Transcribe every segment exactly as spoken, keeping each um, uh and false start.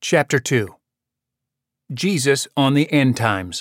Chapter two. Jesus on the End Times.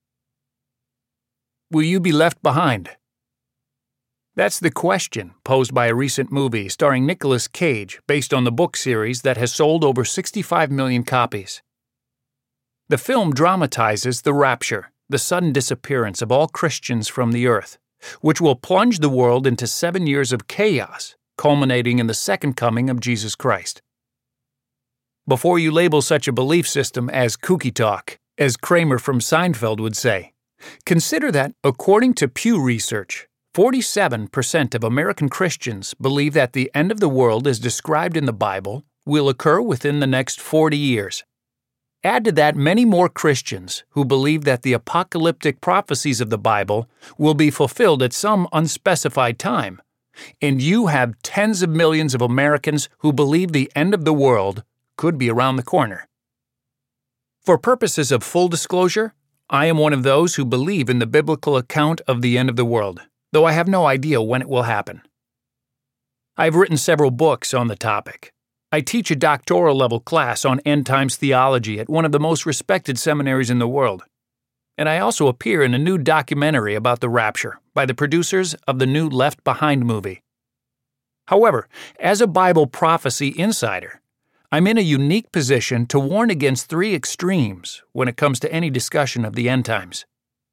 Will you be left behind? That's the question posed by a recent movie starring Nicolas Cage based on the book series that has sold over sixty-five million copies. The film dramatizes the rapture, the sudden disappearance of all Christians from the earth, which will plunge the world into seven years of chaos, culminating in the second coming of Jesus Christ. Before you label such a belief system as kooky talk, as Kramer from Seinfeld would say, consider that, according to Pew Research, forty-seven percent of American Christians believe that the end of the world as described in the Bible will occur within the next forty years. Add to that many more Christians who believe that the apocalyptic prophecies of the Bible will be fulfilled at some unspecified time, and you have tens of millions of Americans who believe the end of the world could be around the corner. For purposes of full disclosure, I am one of those who believe in the biblical account of the end of the world, though I have no idea when it will happen. I have written several books on the topic. I teach a doctoral level class on end times theology at one of the most respected seminaries in the world. And I also appear in a new documentary about the rapture by the producers of the new Left Behind movie. However, as a Bible prophecy insider, I'm in a unique position to warn against three extremes when it comes to any discussion of the end times.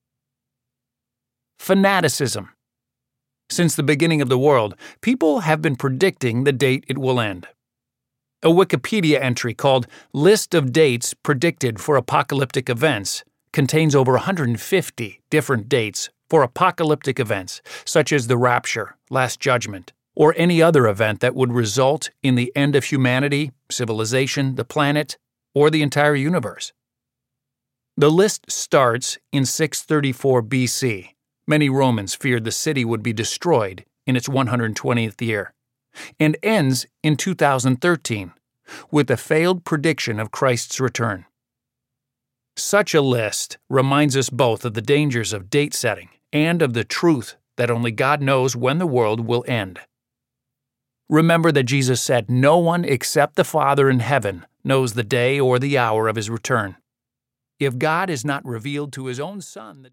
Fanaticism. Since the beginning of the world, people have been predicting the date it will end. A Wikipedia entry called List of Dates Predicted for Apocalyptic Events contains over one hundred fifty different dates for apocalyptic events, such as the rapture, Last Judgment, or any other event that would result in the end of humanity, civilization, the planet, or the entire universe. The list starts in six thirty-four B C. Many Romans feared the city would be destroyed in its one hundred twentieth year, and ends in two thousand thirteen, with a failed prediction of Christ's return. Such a list reminds us both of the dangers of date setting and of the truth that only God knows when the world will end. Remember that Jesus said, "No one except the Father in heaven knows the day or the hour of his return." If God is not revealed to his own Son,